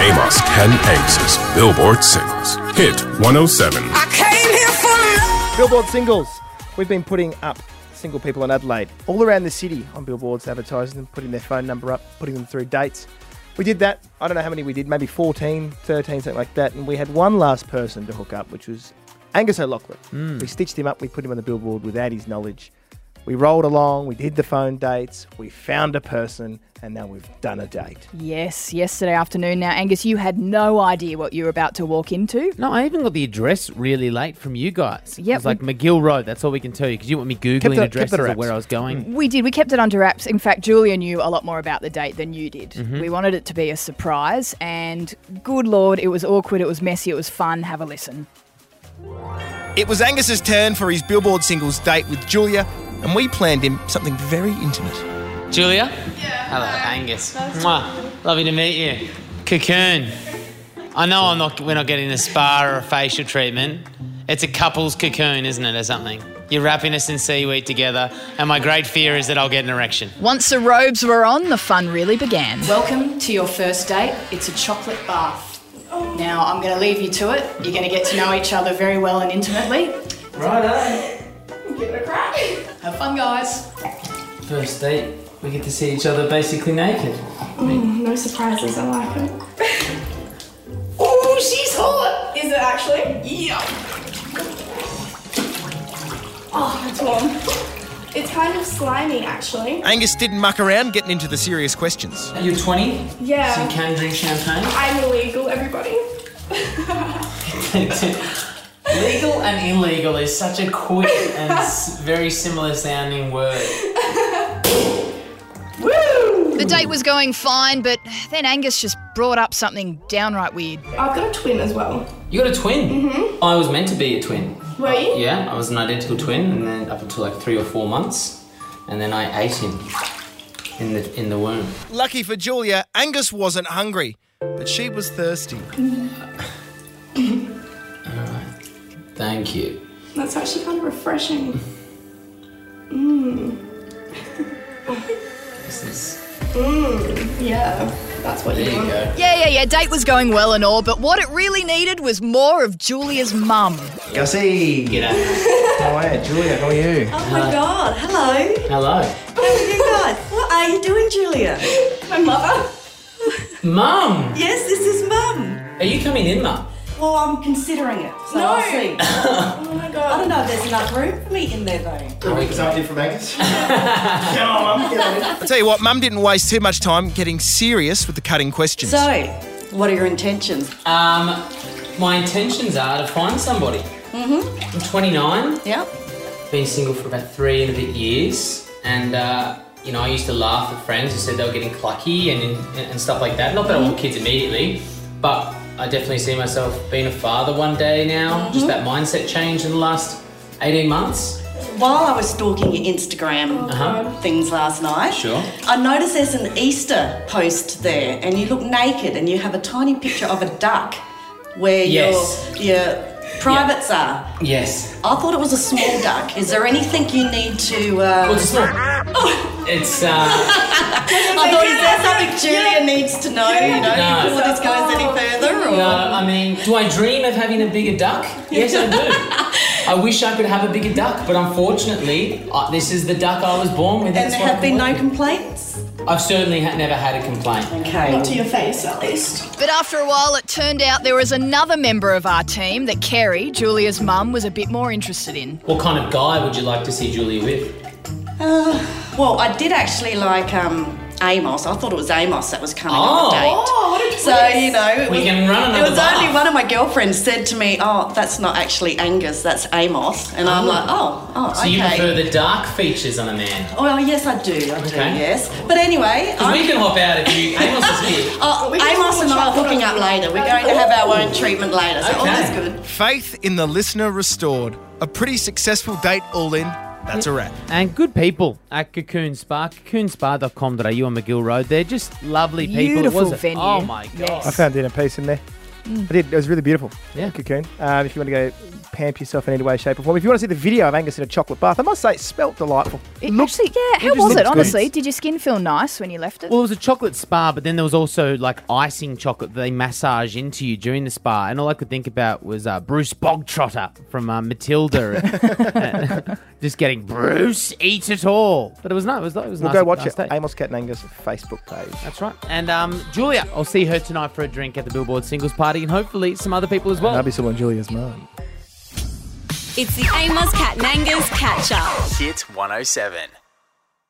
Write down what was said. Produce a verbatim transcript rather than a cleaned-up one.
Amos, Ken Angus's Billboard Singles. Hit one oh seven. I came here for love. Billboard Singles. We've been putting up single people in Adelaide all around the city on billboards, advertising them, putting their phone number up, putting them through dates. We did that. I don't know how many we did, maybe fourteen, thirteen, something like that. And we had one last person to hook up, which was Angus O'Loughlin. Mm. We stitched him up. We put him on the billboard without his knowledge. We rolled along. We did the phone dates. We found a person. And now we've done a date. Yes, yesterday afternoon. Now, Angus, you had no idea what you were about to walk into. No, I even got the address really late from you guys. Yep. It was like McGill Road. That's all we can tell you because you want me Googling it- addresses of where I was going. We did. We kept it under wraps. In fact, Julia knew a lot more about the date than you did. Mm-hmm. We wanted it to be a surprise. And good Lord, it was awkward. It was messy. It was fun. Have a listen. It was Angus's turn for his Billboard Singles date with Julia, and we planned him something very intimate. Julia? Yeah. Hello, Angus. Mwah. Lovely to meet you. Cocoon. I know I'm not. We're not getting a spa or a facial treatment. It's a couple's cocoon, isn't it, or something? You're wrapping us in seaweed together, and my great fear is that I'll get an erection. Once the robes were on, the fun really began. Welcome to your first date. It's a chocolate bath. Now, I'm going to leave you to it. You're going to get to know each other very well and intimately. Righto. Give it a crack. Have fun, guys. First date, we get to see each other basically naked. Mm, no surprises, I like it. Oh, she's hot. Is it actually? Yeah. Oh, it's warm. It's kind of slimy, actually. Angus didn't muck around getting into the serious questions. You're twenty? Yeah. So you can drink champagne? I'm illegal, everybody. Legal and illegal is such a quick and s- very similar sounding word. Woo! The date was going fine, but then Angus just brought up something downright weird. I've got a twin as well. You got a twin? Mm-hmm. I was meant to be a twin. Were you? Yeah, I was an identical twin, and then up until like three or four months, and then I ate him in the in the womb. Lucky for Julia, Angus wasn't hungry, but she was thirsty. Alright, thank you. That's actually kind of refreshing. Mmm. This is... Mmm. Yeah, that's what There you you want. go. Yeah, yeah, yeah, date was going well and all, but what it really needed was more of Julia's mum. Gussie. G'day. How are you? Julia, how are you? Oh my God, hello. Hello. How are you guys? What are you doing, Julia? My mother. Mum! Yes, this is Mum. Are you coming in, Mum? Well, I'm considering it, so No. I'll see. Oh my I God. don't know if there's enough room for me in there, though. Can we get something from Angus? Come on, Mum, get on in. I tell you what, Mum didn't waste too much time getting serious with the cutting questions. So, what are your intentions? Um, my intentions are to find somebody. Mm-hmm. I'm twenty-nine, Yeah? been single for about three and a bit years, and uh, you know, I used to laugh at friends who said they were getting clucky and and stuff like that. Not that I want kids immediately, but I definitely see myself being a father one day now. Mm-hmm. Just that mindset change in the last eighteen months. While I was stalking your Instagram Uh-huh. things last night, Sure. I noticed there's an Easter post there, and you look naked, and you have a tiny picture of a duck where Yes. your your privates are. Yes. I thought it was a small duck. Is there anything you need to... Uh... Well, it's small. It's, uh... I thought, is there something Julia needs to know, you know, No. before this goes any further? Or? No, I mean, do I dream of having a bigger duck? Yes, I do. I wish I could have a bigger duck, but unfortunately, uh, this is the duck I was born with. And That's there what have I'm been no born with. complaints? I've certainly ha- never had a complaint. Okay. Not to your face, at least. But after a while, it turned out there was another member of our team that Kerry, Julia's mum, was a bit more interested in. What kind of guy would you like to see Julia with? Uh, well, I did actually like um, Amos. I thought it was Amos that was coming on the date. Oh, what a So, twist. you know, it We was, can run it another was only bath. one of my girlfriends said to me, oh, that's not actually Angus, that's Amos. And I'm Oh. like, oh, oh, So okay. you prefer the dark features on a man? Oh, well, yes, I do, I do, Okay. yes. But anyway... Because we can hop out if you... Amos is here. Oh, We can Amos talk and I are chocolate hooking up on- later. We're going to have our own treatment later, so all Okay. is good. Faith in the listener restored. A pretty successful date all in. That's a wrap. And good people at Cocoon Spa, cocoon spa dot com dot a u on McGill Road. They're just lovely people. Beautiful was it? venue. Oh, my God. Yes. I found dinner piece in there. I did. It was really beautiful. Yeah. Cocoon. Um, if you want to go pamp yourself in any way, shape or form. If you want to see the video of Angus in a chocolate bath, I must say it smelt delightful. It Looked- actually, yeah, how just was it, looks honestly? good. Did your skin feel nice when you left it? Well, it was a chocolate spa, but then there was also like icing chocolate that they massage into you during the spa. And all I could think about was uh, Bruce Bogtrotter from uh, Matilda. Just getting, Bruce, eat it all. But it was nice. It was, it was We'll nice. go watch nice it. day. Amos Cat and Angus Facebook page. That's right. And um, Julia, I'll see her tonight for a drink at the Billboard Singles Party, and hopefully some other people as well. That'll be someone Julia's mum. It's the Amos Cat and Angus catch up. Hit one oh seven.